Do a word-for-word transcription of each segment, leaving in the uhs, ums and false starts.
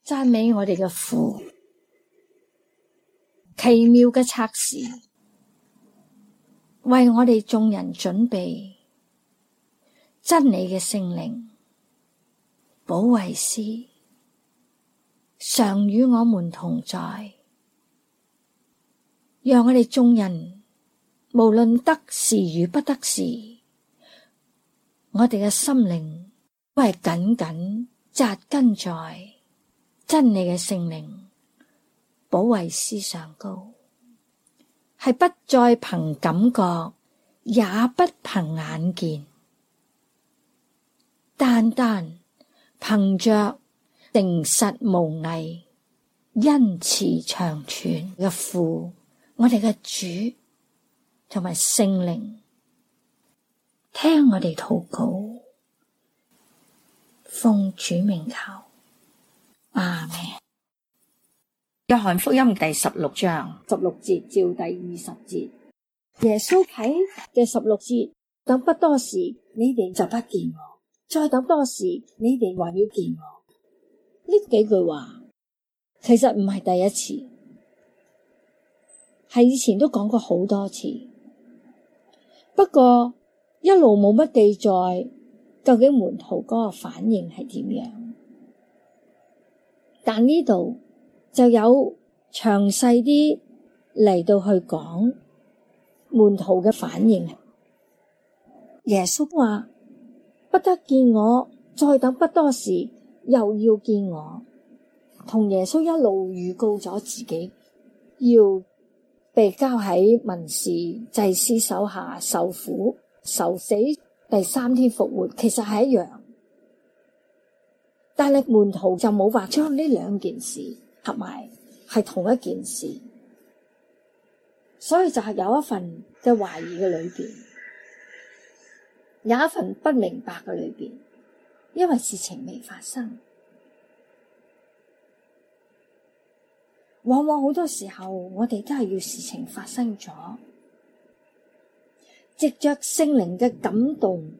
讚美我哋嘅父，奇妙嘅策士，為我哋眾人準備真理嘅聖靈，保惠師，常與我們同在，讓我哋眾人無論得時與不得時，我哋嘅心靈都係緊緊扎根在真理嘅聖靈保惠師上高，係不再憑感覺，也不憑眼見，單單憑着誠實無偽、恩慈長存嘅父，我哋嘅主同埋聖靈，聽我哋禱告，奉主名求，阿們。約翰福音第十六章十六節照第二十節，耶穌喺嘅十六節，等不多時，你哋就不見我；再等多時，你哋還要見我。呢幾句話其實唔係第一次，係以前都講過好多次，不過一路冇乜記載，究竟門徒嗰個反應係點樣？但呢度就有詳細啲嚟到去講門徒嘅反應。耶穌話：不得見我，再等不多時，又要見我。同耶穌一路預告咗自己要被交喺文士祭司手下受苦受死，第三天復活，其實係一樣。但係門徒就冇話將呢兩件事合埋係同一件事，所以就係有一份嘅懷疑嘅裏邊，有一份不明白嘅裏邊，因為事情未發生。往往好多時候我哋都係要事情發生咗，藉着聖靈嘅感動，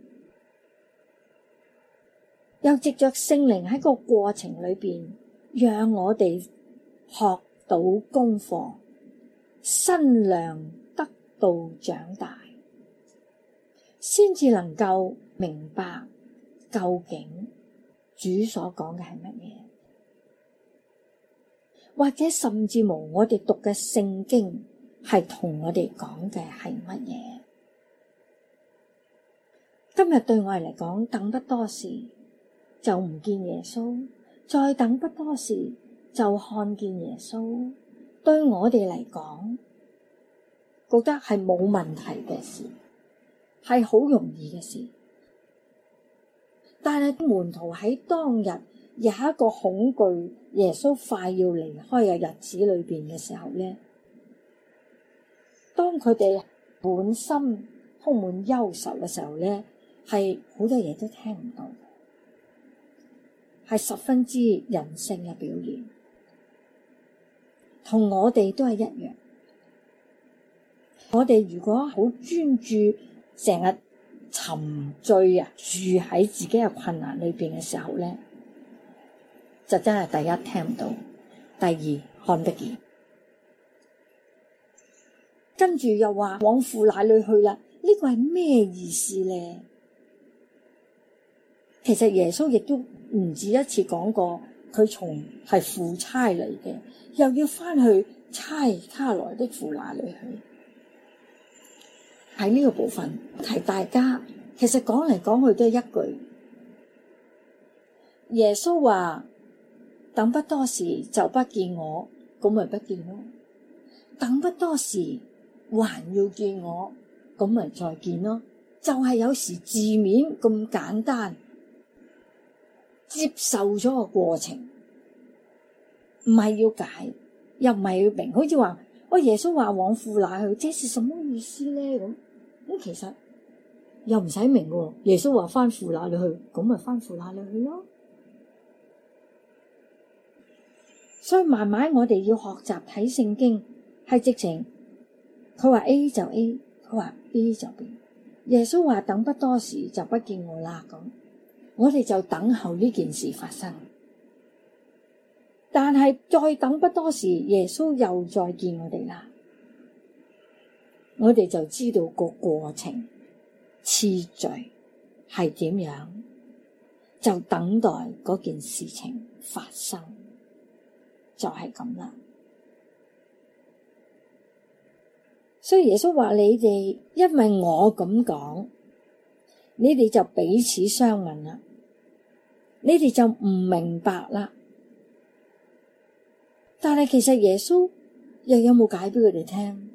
又藉着聖靈喺個過程裏邊，讓我哋學到功課，身量得到長大，先至能夠明白究竟主所講嘅係乜嘢，或者甚至無我哋讀嘅聖經係同我哋講嘅係乜嘢。今日對我嚟講，等不多時就唔見耶穌，再等不多時就看見耶穌，對我哋嚟講，覺得係冇問題嘅事，係好容易嘅事。但係門徒喺當日有一個恐懼耶穌快要離開嘅日子裏邊嘅時候咧，當佢哋本心充滿憂愁嘅時候咧，係好多嘢都聽唔到，係十分之人性嘅表現，同我哋都係一樣。我哋如果好專注，成日沉醉啊，住喺自己嘅困難裏邊嘅時候咧，就真係第一聽唔到，第二看不見，跟住又話往父那裏去啦，呢個係咩意思咧？其實耶穌亦都唔止一次講過，佢從係父差嚟嘅，又要翻去差他來的父那裏去。喺呢個部分提大家，其實講嚟講去都係一句，耶穌話等不多時就不見我，咁咪不見咯；等不多時還要見我，咁咪再見咯。就係有時字面咁簡單，接受咗個過程，唔係要解，又唔係要明。好似話我耶穌話往父那去，這是什麼意思咧？咁咁其實又唔使明嘅。耶穌話翻父那裏去，咁咪翻父那裏去咯。所以慢慢我哋要學習睇聖經，係直情佢話 A 就 A， 佢話 B 就 B。耶穌話等不多時就不見我啦，咁我哋就等候呢件事發生。 但係再等不多時，耶穌又再見我哋啦，我哋就知道個過程次序係點樣，就等待嗰件事情發生，就係咁啦。所以耶穌話你哋，因為我咁講，你哋就彼此相問啦，你哋就唔明白啦。但係其實耶穌又有冇解俾佢哋聽？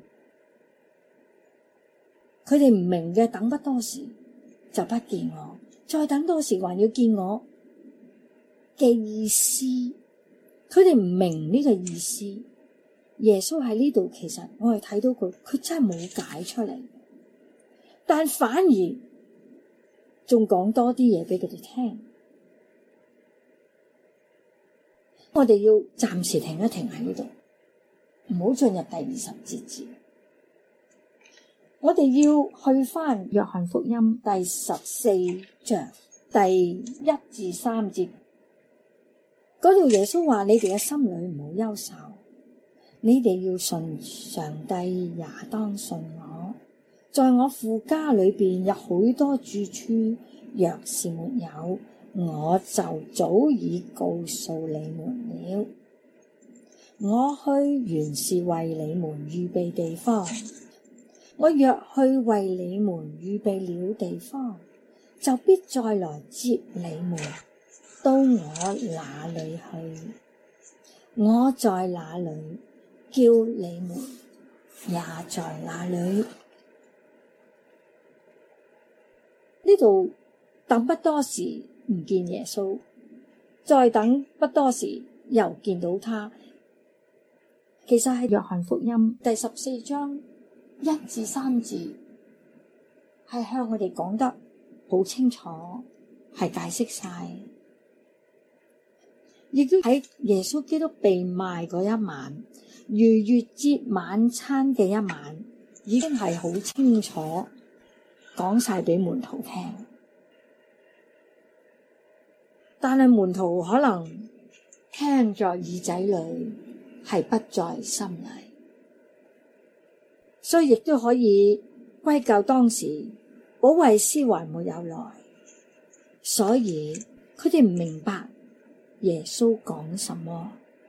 佢哋唔明嘅，等不多時就不見我，再等多時還要見我嘅意思，佢哋唔明呢個意思。耶穌喺呢度，其實我係睇到佢，佢真係冇解出嚟，但反而仲講多啲嘢俾佢哋聽。我哋要暫時停一停喺呢度，唔好進入第二十節字。我哋要去返約翰福音第十四章第一至三節，嗰度耶穌話：你哋嘅心裏唔好憂愁，你哋要信上帝，也當信我。在我父家裏邊有好多住處，若是沒有，我就早已告訴你們了。我去原是為你們預備地方，我若去為你們預備了地方，就必再來接你們到我那裏去。我在那裏，叫你們也在那裏。呢度等不多時唔見耶穌，再等不多時又見到他。其實係約翰福音第十四章一至三節，係向我哋講得好清楚，係解釋晒。亦都喺耶穌基督被賣嗰一晚，逾越節晚餐嘅一晚，已經係好清楚講晒俾門徒聽。但係門徒可能聽在耳仔裏，係不在心裏，所以亦都可以歸咎當時保惠師還沒有來，所以佢哋唔明白耶穌講什麼。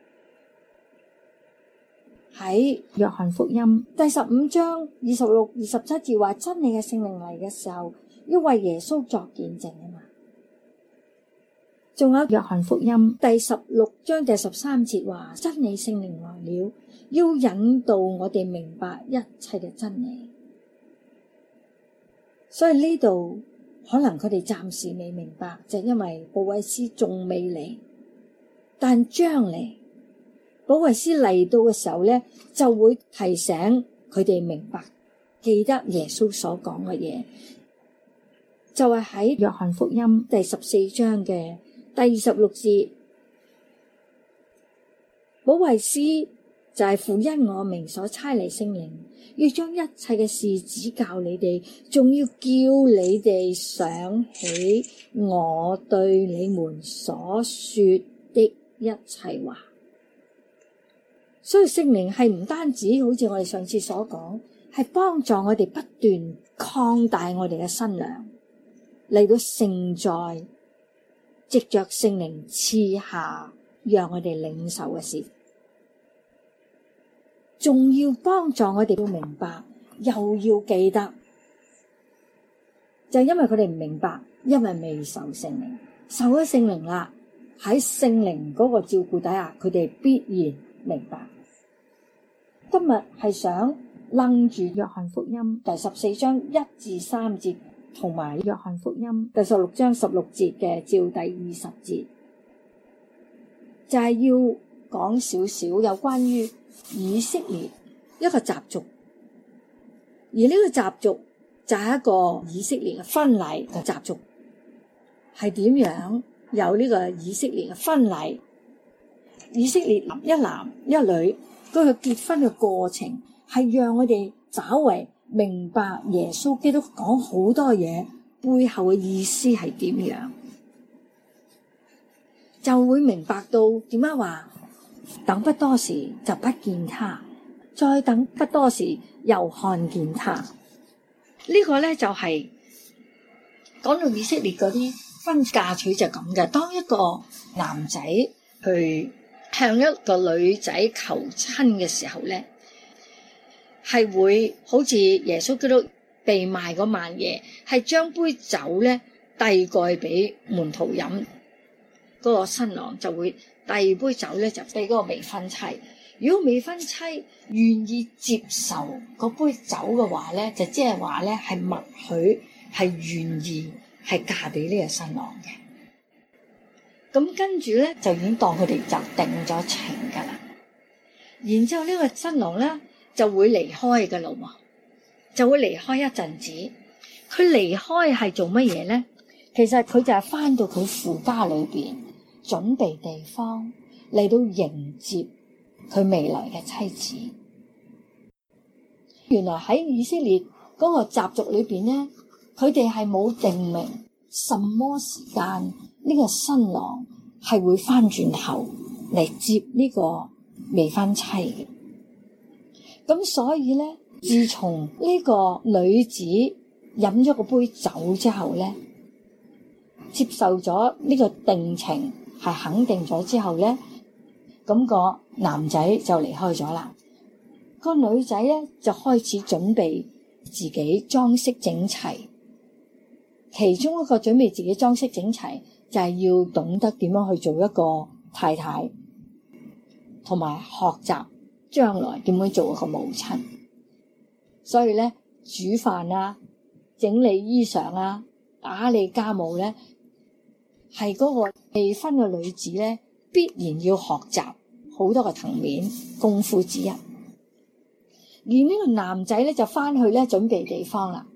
喺約翰福音第十五章二十六、二十七節話，真理嘅聖靈嚟嘅時候，要為耶穌作見證啊嘛。仲有約翰福音第十六章第十三節話，真理聖靈來了，要引導我哋明白一切嘅真理。所以呢度可能佢哋暫時未明白，就係因為保惠師仲未嚟，但將嚟保惠師嚟到嘅時候咧，就會提醒佢哋明白，記得耶穌所講嘅嘢，就係喺約翰福音第十四章嘅第二十六節，保惠師就係父因我名所差嚟聖靈，要將一切嘅事指教你哋，仲要叫你哋想起我對你們所說的一切話。所以聖靈係唔單止好似我哋上次所講，係幫助我哋不斷擴大我哋嘅身量，嚟到承載藉着聖靈賜下讓我哋領受嘅事，仲要幫助我哋要明白，又要記得，就係因為佢哋唔明白，因為未受聖靈，受咗聖靈啦，喺聖靈嗰個照顧底下，佢哋必然明白。今日係想楞住約翰福音第十四章一至三節，同埋約翰福音第十六章十六節嘅照第二十節，就係、是、要講少少有關於以色列一個習俗，而呢個習俗就係一個以色列嘅婚禮嘅習俗，係點樣有呢個以色列嘅婚禮？以色列一男一女嗰個結婚嘅過程，係讓我哋稍為明白耶穌基督講好多嘢背後嘅意思係點樣，就會明白到點解話等不多時就不見他，再等不多時又看見他。呢個咧就係講到以色列嗰啲婚嫁娶就咁嘅。當一個男仔去向一個女仔求親嘅時候咧，係會好似耶穌基督被賣嗰晚夜，係將杯酒咧遞過俾門徒飲，嗰個新郎就會遞杯酒咧就俾嗰個未婚妻。如果未婚妻願意接受嗰杯酒嘅話咧，就即係話咧係默許，係願意係嫁俾呢個新郎嘅。咁跟住咧就已經當佢哋就定咗情噶啦。然之後呢個新郎咧就會離開噶啦，就會離開一陣子。佢離開係做乜嘢咧？其實佢就係翻到佢父家裏邊，準備地方嚟到迎接佢未來嘅妻子。原來喺以色列嗰個習俗裏邊咧，佢哋係冇定明什麼時間呢個新郎係會翻轉頭嚟接呢個未婚妻嘅。咁所以咧，自從呢個女子飲咗個杯酒之後咧，接受咗呢個定情係肯定咗之後咧，咁個男仔就離開咗啦。個女仔咧就開始準備自己裝飾整齊。其中一個準備自己裝飾整齊，就係要懂得點樣去做一個太太，同埋學習將來點樣做一個母親。所以咧，煮飯啊、整理衣裳啊、打理家務咧，係嗰個未婚嘅女子咧，必然要學習好多個層面功夫之一。而呢個男仔咧就翻去咧準備地方啦。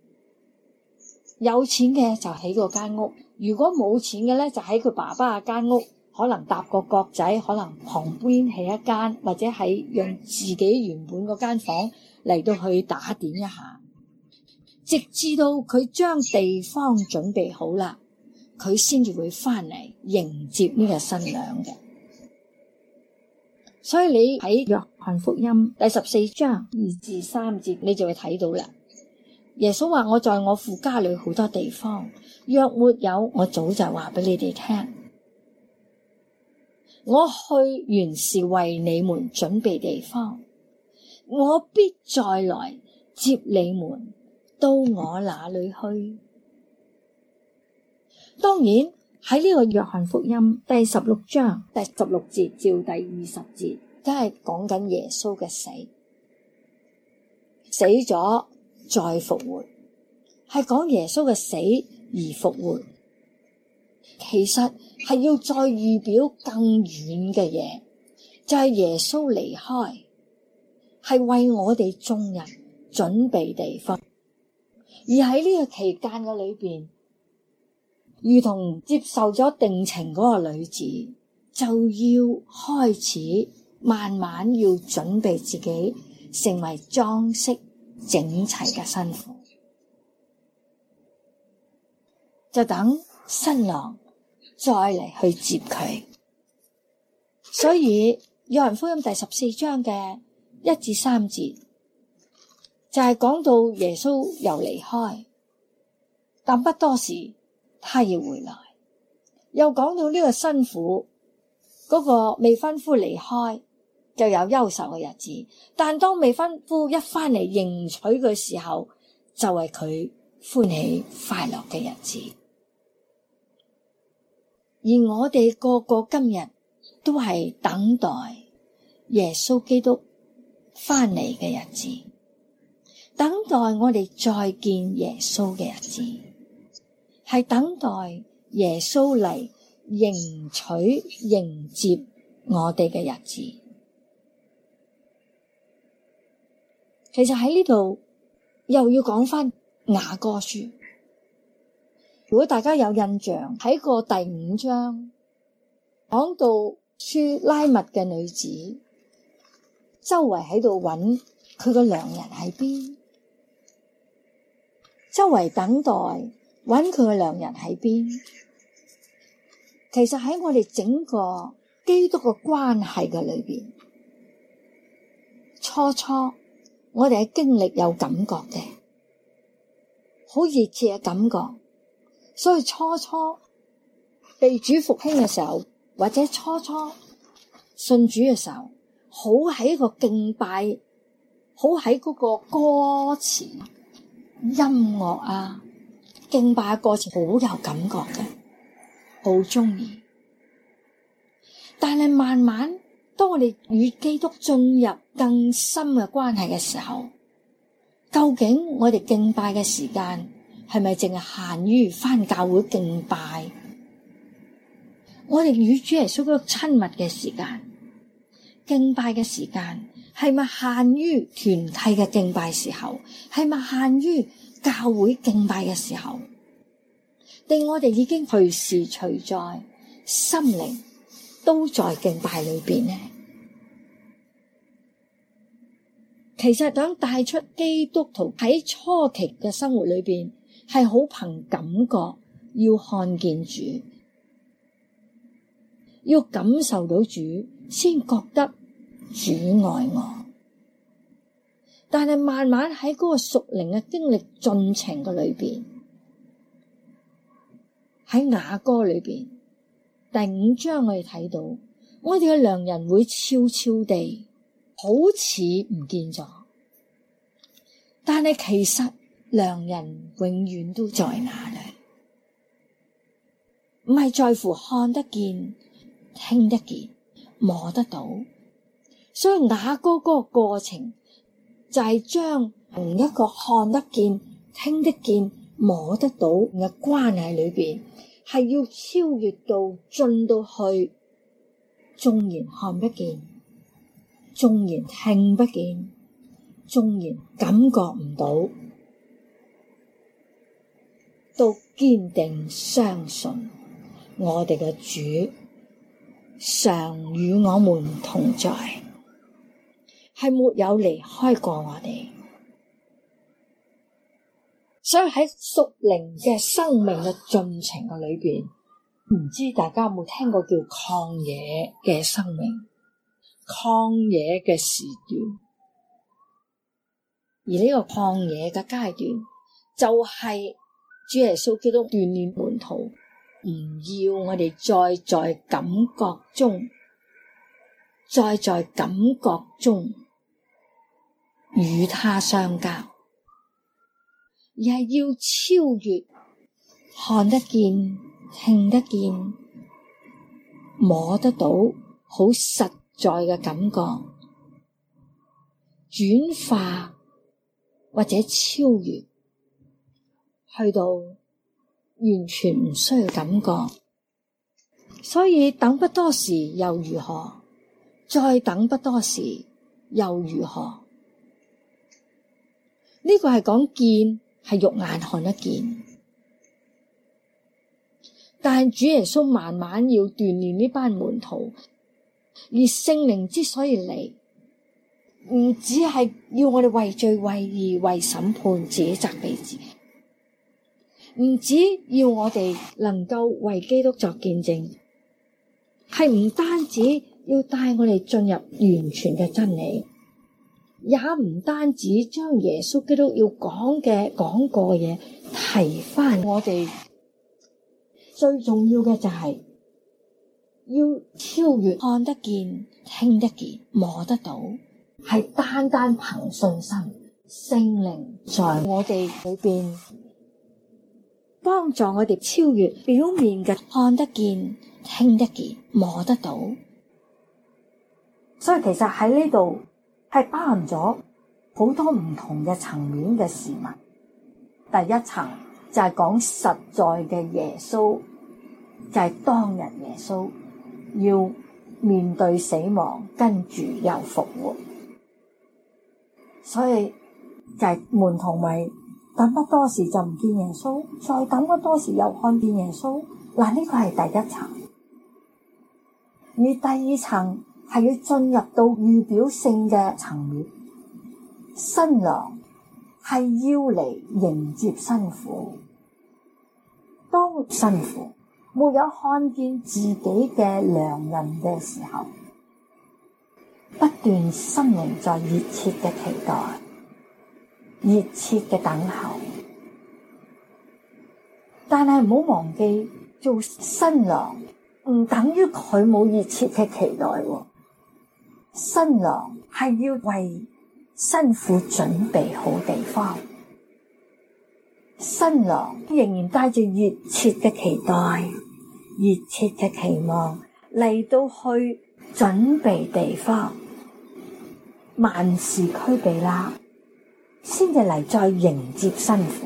有錢嘅就起個間屋，如果冇錢嘅咧就喺佢爸爸嘅間屋，可能搭個角仔，可能旁邊起一間，或者係用自己原本嗰間房嚟到去打點一下，直至到佢將地方準備好啦，佢先至會翻嚟迎接呢個新娘嘅。所以你喺約翰福音第十四章二至三節，你就會睇到啦。耶穌話：我在我父家裏好多地方，若沒有，我早就話俾你哋聽。我去原是為你們準備地方，我必再來接你們到我那裏去。當然喺呢個約翰福音第十六章第十六節至第二十節，都係講緊耶穌嘅死，死咗再復活，係講耶穌嘅死而復活。其實係要再預表更遠嘅嘢，就係耶穌離開，係為我哋眾人準備地方。而喺呢個期間嘅裏邊，如同接受咗定情嗰個女子，就要開始慢慢要準備自己成為裝飾整齊嘅新婦，就等新郎再嚟去接佢。所以約翰福音第十四章嘅一至三節就係講到耶穌又離開，但不多時他要回來。又講到呢個新婦嗰個未婚夫離開，就有憂愁嘅日子，但當未婚夫一翻嚟迎娶嘅時候，就係佢歡喜快樂嘅日子。而我哋個個今日都係等待耶穌基督翻嚟嘅日子，等待我哋再見耶穌嘅日子，係等待耶穌嚟迎娶迎接我哋嘅日子。其實喺呢度又要講翻雅歌書。如果大家有印象，喺個第五章講到書拉密嘅女子，周圍喺度揾佢個良人喺邊，周圍等待揾佢個良人喺邊。其實喺我哋整個基督嘅關係嘅裏邊，初初我哋喺經歷有感覺嘅，好熱切嘅感覺，所以初初被主復興嘅時候，或者初初信主嘅時候，好喺一個敬拜，好喺嗰個歌詞、音樂啊，敬拜嘅歌詞好有感覺嘅，好中意。但係慢慢，當我哋與基督進入更深嘅關係嘅時候，究竟我哋敬拜嘅時間係咪淨係限於返教會敬拜？我哋與主耶穌嗰個親密嘅時間，敬拜嘅時間係咪限於團體嘅敬拜時候？係咪限於教會敬拜嘅時候？定我哋已經隨時隨在，心靈都在敬拜裏邊呢？其實想帶出基督徒喺初期嘅生活裏邊，係好憑感覺，要看見主，要感受到主，先覺得主愛我。但係慢慢喺嗰個屬靈嘅經歷進程嘅裏邊，喺雅歌裏邊第五章我哋睇到，我哋嘅良人會悄悄地好似唔見咗，但係其實良人永遠都在那裏，唔係在乎看得見、聽得見、摸得到。所以雅歌嗰個過程就係將同一個看得見、聽得見、摸得到嘅關係裏邊，係要超越到進到去，縱然看不見，縱然聽不見，縱然感覺唔到，都堅定相信我哋嘅主常與我們同在，係沒有離開過我哋。所以喺屬靈嘅生命嘅進程嘅裏邊，唔知大家有冇聽過叫曠野嘅生命、曠野嘅時段？而呢個曠野嘅階段，就係主耶穌基督鍛煉門徒，唔要我哋再在感覺中，再在感覺中與他相交，而係要超越看得見、聽得見、摸得到好實在嘅感覺，轉化或者超越，去到完全唔需要感覺。所以等不多時又如何？再等不多時又如何？呢個係講見，係肉眼看得見，但係主耶穌慢慢要鍛煉呢班門徒，而聖靈之所以嚟，唔只係要我哋為罪、為義、為審判自己責備自己，唔止要我哋能夠為基督作見證，係唔單止要帶我哋進入完全嘅真理，也唔單止將耶穌基督要講嘅講過嘅嘢提翻我哋。最重要嘅就係要超越看得見、聽得見、摸得到，係單單憑信心，聖靈在我哋裏邊幫助我哋超越表面嘅看得見、聽得見、摸得到。所以其實喺呢度係包含咗好多唔同嘅層面嘅事物。第一層就係講實在嘅耶穌，就係當日耶穌要面對死亡，跟住又復活。所以就係門徒咪等不多時就唔見耶穌，再等不多時又看見耶穌。嗱，呢個係第一層。而第二層係要進入到預表性嘅層面，新郎係要嚟迎接新婦。當新婦沒有看見自己嘅良人嘅時候，不斷心靈在熱切嘅期待、熱切嘅等候。但係唔好忘記，做新郎唔等於佢冇熱切嘅期待喎。新郎係要為新婦準備好地方，新郎仍然帶住熱切嘅期待、熱切嘅期望嚟到去準備地方，萬事俱備啦，先至嚟再迎接新婦。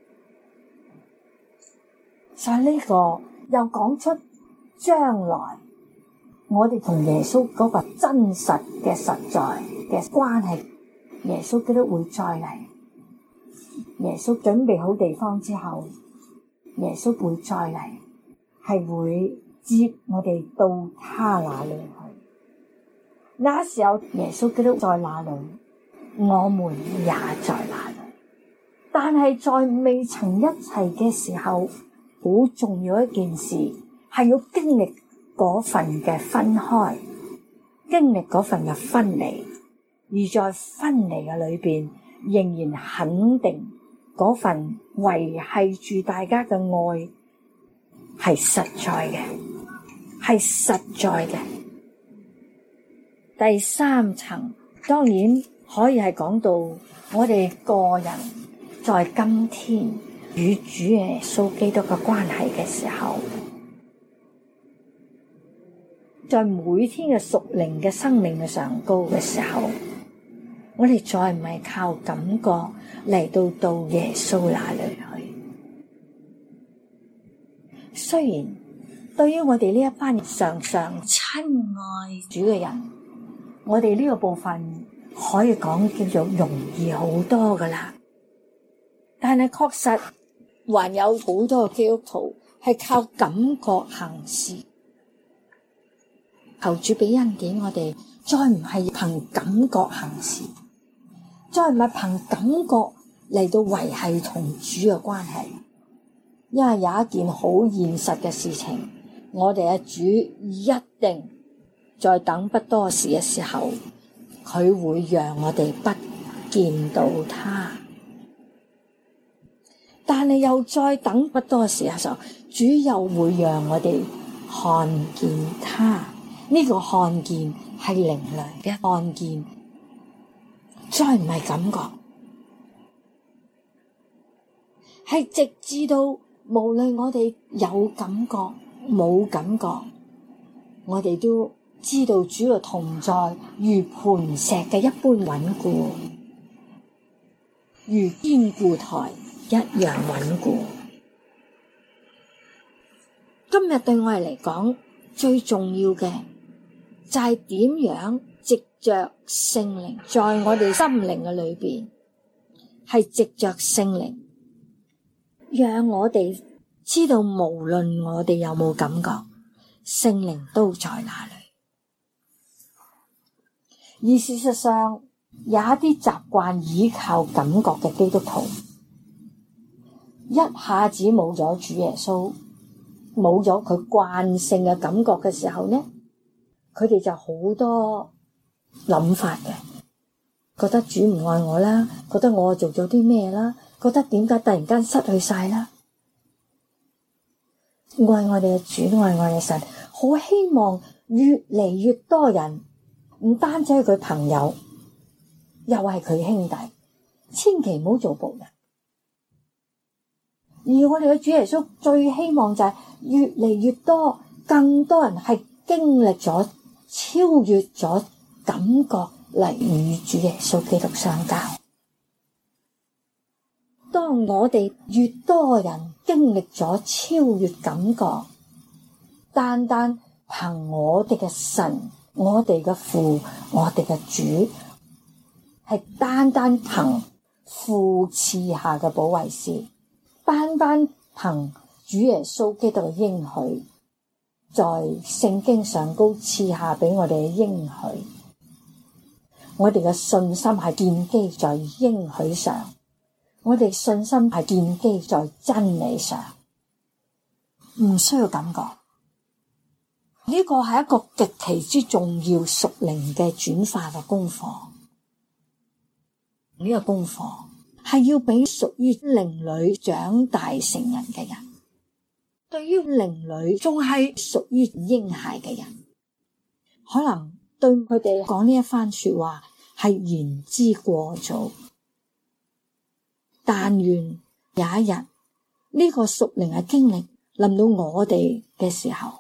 所以呢個又講出將來我哋同耶穌嗰個真實嘅實在嘅關係。耶穌基督會再嚟，耶穌準備好地方之後，耶穌會再嚟，係會接我哋到他那裏去。那時候耶穌基督在那裏，我們也在那裏。但係在未曾一齊嘅時候，好重要一件事係要經歷嗰份嘅分開，經歷嗰份嘅分離。而在分離嘅裏邊，仍然肯定嗰份維繫住大家嘅愛係實在嘅，係實在嘅。第三層當然可以係講到我哋個人在今天與主耶穌基督嘅關係嘅時候，在每天嘅屬靈嘅生命嘅上高嘅時候，我哋再唔係靠感覺嚟到到耶穌那裏去。雖然對於我哋呢一班常常親愛主嘅人，我哋呢個部分可以講叫做容易好多噶啦，但係確實還有好多嘅基督徒係靠感覺行事。求主俾恩典我哋，再唔係憑感覺行事，再唔係憑感覺嚟到維繫同主嘅關係。因為有一件好現實嘅事情，我哋嘅主一定在等不多時嘅時候，佢會讓我哋不見到他。但係又再等不多時嘅時候，主又會讓我哋看見他。呢個看見係靈糧嘅看見，再唔係感覺，係直至到無論我哋有感覺冇感覺，我哋都知道主嘅同在如磐石嘅一般穩固，如堅固台一樣穩固。今日對我哋嚟講最重要嘅就係點樣藉着聖靈在我哋心靈嘅裏邊，係藉着聖靈讓我哋知道無論我哋有冇感覺，聖靈都在那裏。而事實上有一啲習慣依靠感覺嘅基督徒，一下子冇咗主耶穌，冇咗佢慣性嘅感覺嘅時候呢，佢哋就好多諗法嘅，覺得主唔愛我啦，覺得我做咗啲咩啦，覺得點解突然間失去晒啦。愛我哋嘅主，愛我哋嘅神，好希望越嚟越多人，唔單止係佢朋友，又係佢兄弟，千祈唔好做僕人。而我哋嘅主耶穌最希望就係越嚟越多，更多人係經歷咗、超越咗感覺嚟與主耶穌基督相交。當我哋越多人經歷咗超越感覺，單單憑我哋嘅神、我哋嘅父、我哋嘅主，係單單憑父賜下嘅保惠師，單單憑主耶穌基督嘅應許，在聖經上高賜下俾我哋嘅應許，我哋嘅信心係建基在應許上，我哋信心係建基在真理上。 唔需要感覺。呢個係一個極其之重要屬靈嘅轉化嘅功課。呢個功課係要俾屬於靈裡長大成人嘅人，對於靈裡仲係屬於嬰孩嘅人，可能對佢哋講呢一番說話係言之過早。但願有一日呢個屬靈嘅經歷臨到我哋嘅時候，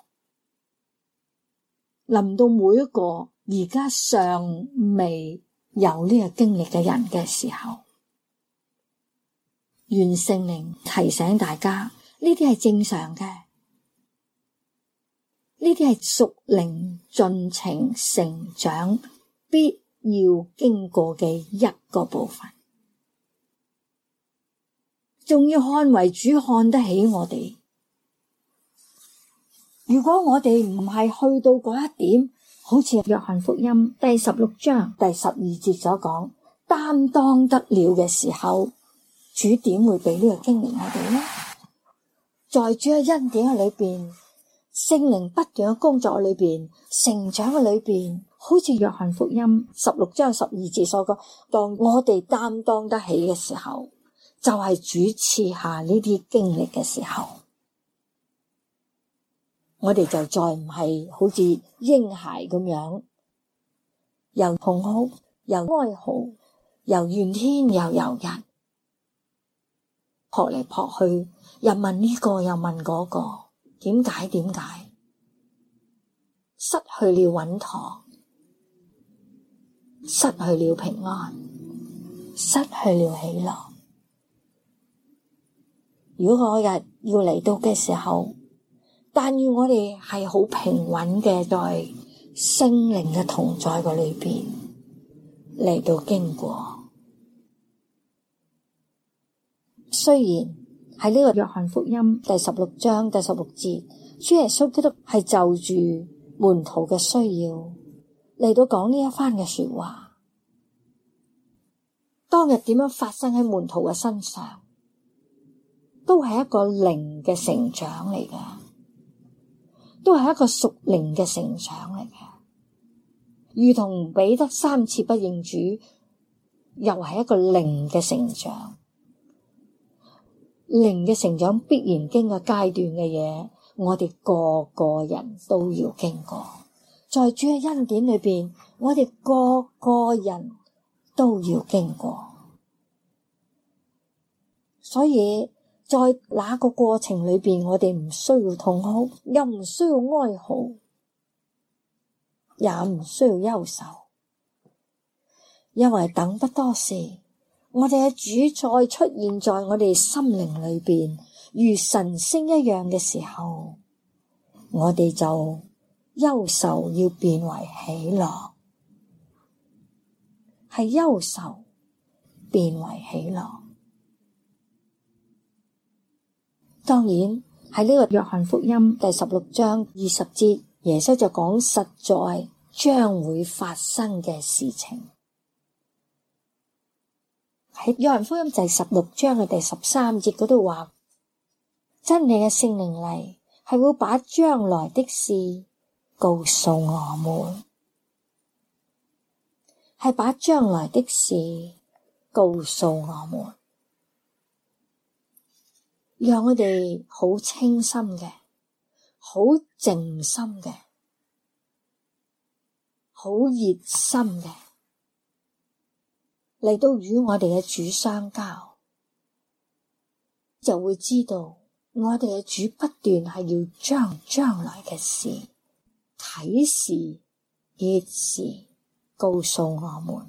臨到每一個而家尚未有呢個經歷嘅人嘅時候，願聖靈提醒大家，呢啲係正常嘅，呢啲係屬靈進程成長必要經過嘅一個部分。仲要看為主看得起我哋。如果我哋唔係去到嗰一點，好似約翰福音第十六章第十二節所講，擔當得了嘅時候，主點會俾呢個經歷我哋呢？在主嘅恩典嘅裏邊，聖靈不斷嘅工作裏邊，成長嘅裏邊，好似約翰福音十六章十二節所講，當我哋擔當得起嘅時候，就係主賜下呢啲經歷嘅時候，我哋就再唔係好似嬰孩咁樣，又痛哭又哀嚎，又怨天又尤人，撲嚟撲去，又問呢個又問嗰個，點解點解？失去了穩妥，失去了平安，失去了喜樂。如果嗰日要嚟到嘅時候，但願我哋係好平穩嘅，在聖靈嘅同在嘅裏邊嚟到經過。雖然喺呢個約翰福音第十六章第十六節，主耶穌基督係就住門徒嘅需要嚟到講呢一番嘅說話。當日點樣發生喺門徒嘅身上，都係一個靈嘅成長嚟嘅。都係一個屬靈嘅成長嚟嘅，如同彼得三次不認主，又係一個靈嘅成長。靈嘅成長必然經過階段嘅嘢，我哋個個人都要經過。在主嘅恩典裏邊，我哋個個人都要經過。所以在那個過程裏邊，我哋唔需要痛哭，又唔需要哀嚎，也唔需要憂愁，因為等不多時，我哋嘅主再出現在我哋心靈裏邊，如晨星一樣嘅時候，我哋就憂愁要變為喜樂，係憂愁變為喜樂。當然喺呢個約翰福音第十六章二十節，耶穌就講實在將會發生嘅事情。喺約翰福音第十六章嘅第十三節嗰度話，真理嘅聖靈嚟係會把將來的事告訴我們，係把將來的事告訴我們。讓我哋好清心嘅，好靜心嘅，好熱心嘅，嚟到與我哋嘅主相交，就會知道我哋嘅主不斷係要將將來嘅事啟示、揭示告訴我們。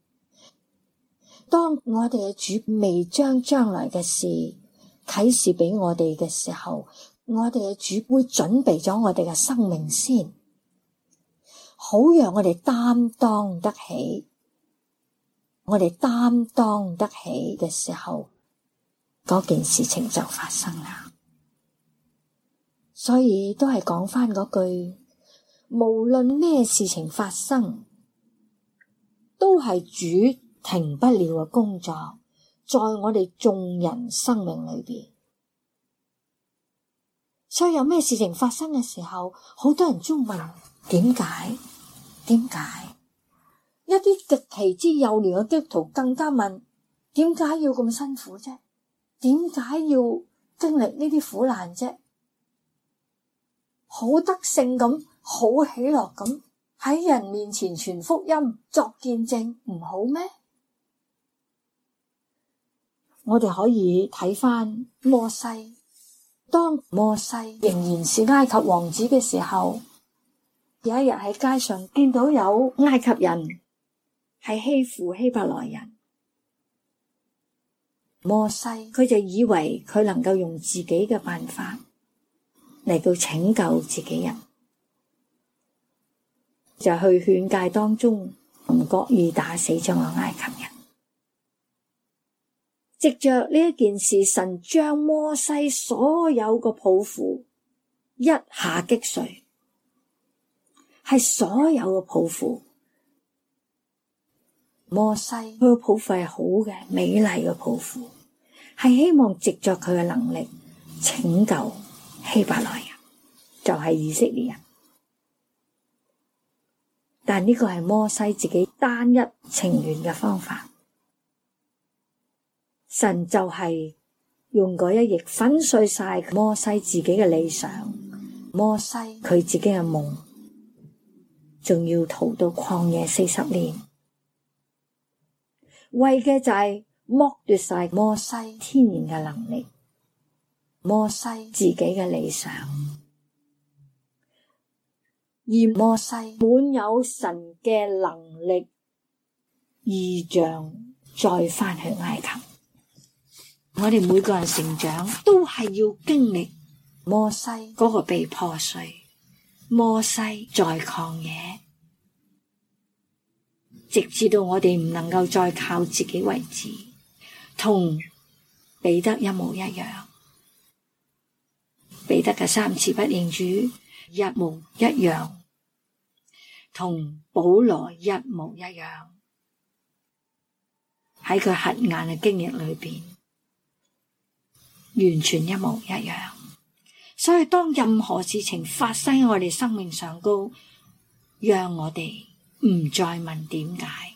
當我哋嘅主未將將來嘅事啟示俾我哋嘅時候，我哋嘅主會準備咗我哋嘅生命先，好讓我哋擔當得起。我哋擔當得起嘅時候，嗰件事情就發生啦。所以都係講翻嗰句，無論咩事情發生，都係主停不了嘅工作，在我哋眾人生命裏邊， 所以有咩事情發生嘅時候，好多人都問點解？點解？一啲極其之幼年嘅基督徒更加問：點解要咁辛苦啫？點解要經歷呢啲苦難啫？好得勝咁，好喜樂咁喺人面前傳福音作見證，唔好咩？我哋可以睇翻摩西，當摩西仍然是埃及王子嘅時候，有一日喺街上見到有埃及人係欺負希伯來人，摩西佢就以為佢能夠用自己嘅辦法嚟到拯救自己人，就去勸誡當中唔覺意打死咗個埃及人。藉着呢一件事，神將摩西所有個抱負一下擊碎，係所有嘅抱負。摩西佢個抱負係好嘅，美麗嘅抱負，係希望藉着佢嘅能力拯救希伯來人，就係以色列人。但呢個係摩西自己單一情願嘅方法。神就係用嗰一役粉碎晒摩西自己嘅理想，摩西佢自己嘅夢，仲要逃到曠野四十年，為嘅就係剝奪晒摩西天然嘅能力，摩西自己嘅理想，而摩西滿有神嘅能力異象，再翻去埃及。我哋每個人成長都係要經歷摩西嗰個被破碎，摩西在曠野，直至到我哋唔能夠再靠自己為止，同彼得一模一樣。彼得嘅三次不認主一模一樣，同保羅一模一樣，喺佢瞎眼嘅經歷裏邊，完全一模一樣。所以當任何事情發生喺我哋生命上高，讓我哋唔再問點解，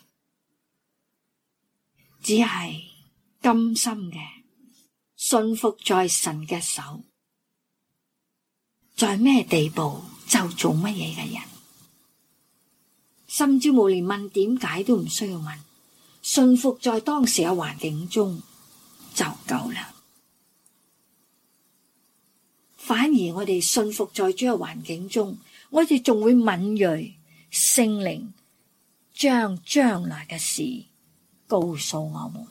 只係甘心嘅信服在神嘅手，在咩地步就做乜嘢嘅人，甚至乎連問點解都唔需要問，信服在當時嘅環境中就夠啦。反而我哋信服在主嘅環境中，我哋仲會敏銳，聖靈將將來嘅事告訴我們。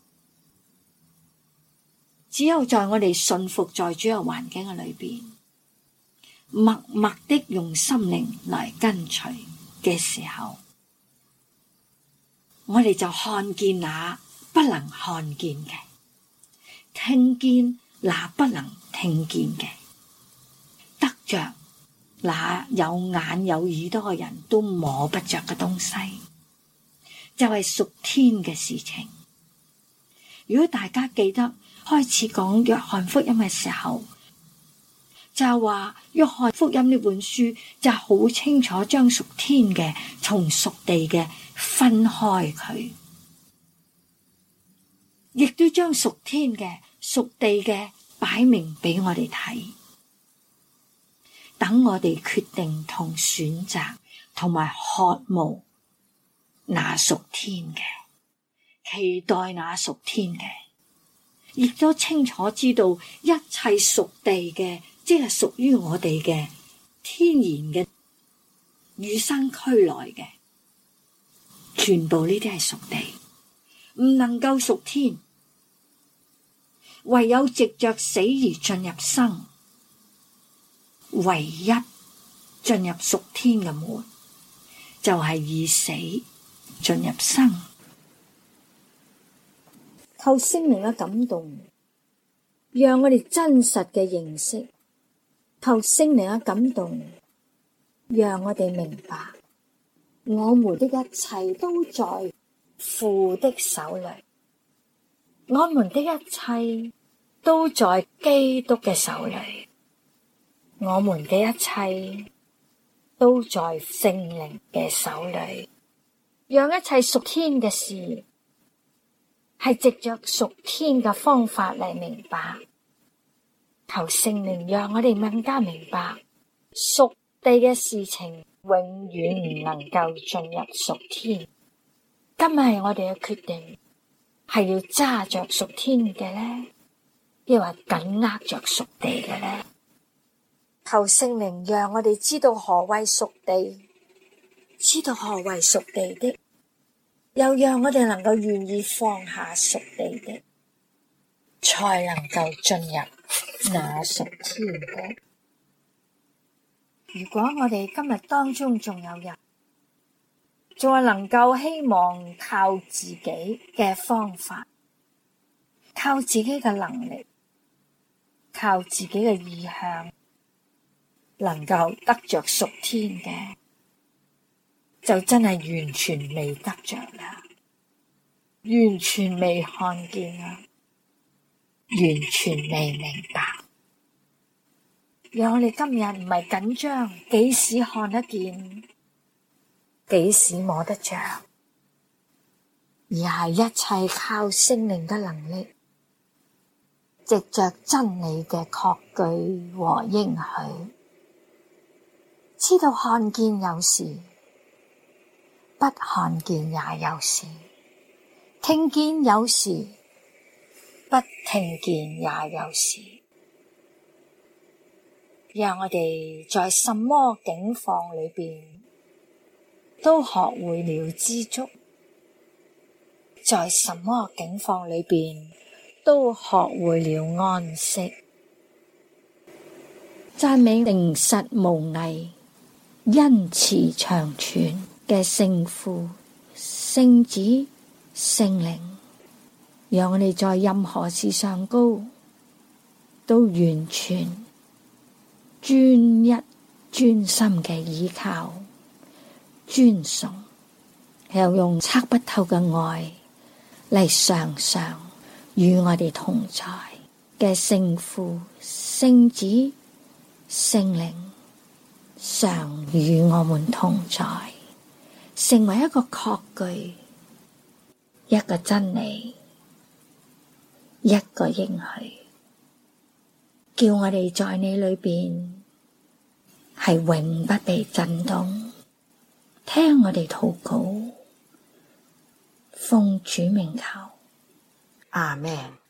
只有在我哋信服在主嘅環境嘅裏邊，默默的用心靈來跟隨嘅時候，我哋就看見那不能看見嘅，聽見那不能聽見嘅，得着那有眼有耳朵嘅人都摸不着嘅東西，就係屬天嘅事情。如果大家記得開始講約翰福音嘅時候，就係話約翰福音呢本書就好清楚將屬天嘅從屬地嘅分開佢，亦都將屬天嘅屬地嘅擺明俾我哋睇，等我哋決定同選擇同埋渴慕那屬天嘅，期待那屬天嘅，亦都清楚知道一切屬地嘅，即係屬於我哋嘅天然嘅與生俱來嘅，全部呢啲係屬地，唔能夠屬天，唯有藉着死而進入生，唯一進入屬天嘅門，就係以死進入生。靠聖靈嘅感動，讓我哋真實嘅認識，靠聖靈嘅感動，讓我哋明白，我們的一切都在父的手裏，我們的一切都在基督嘅手裏。 我們嘅一切都在聖靈嘅手裏，讓一切屬天嘅事係藉着屬天嘅方法嚟明白。求聖靈讓我哋更加明白，屬地嘅事情永遠唔能夠進入屬天。今日係我哋嘅決定，係要揸着屬天嘅呢，抑或緊握着屬地嘅呢？求聖靈讓我哋知道何謂屬地，知道何謂屬地的，又讓我哋能夠願意放下屬地的，才能夠進入那屬天的。如果我哋今日當中仲有人，仲係能夠希望靠自己嘅方法，靠自己嘅能力，靠自己嘅意向，能夠得着屬天嘅，就真係完全未得着啦，完全未看見啦，完全未明白。讓我哋今日唔係緊張，幾時看得見，幾時摸得着，而係一切靠聖靈嘅能力，藉着真理嘅確據和應許，知道看見有時，不看見也有時，聽見有時，不聽見也有時。讓我哋在什麼境況裏邊都學會了知足，在什麼境況裏邊都學會了安息。讚美誠實無偽、恩慈長存嘅聖父、聖子、聖靈，讓我哋在任何事上高都完全專一專心嘅依靠、尊崇，又用測不透嘅愛嚟常常與我哋同在嘅聖父、聖子、聖靈，常與我們同在，成為一個確據、一個真理、一個應許，叫我哋在你裏邊係永不被震動。聽我哋禱告，奉主名求，阿們。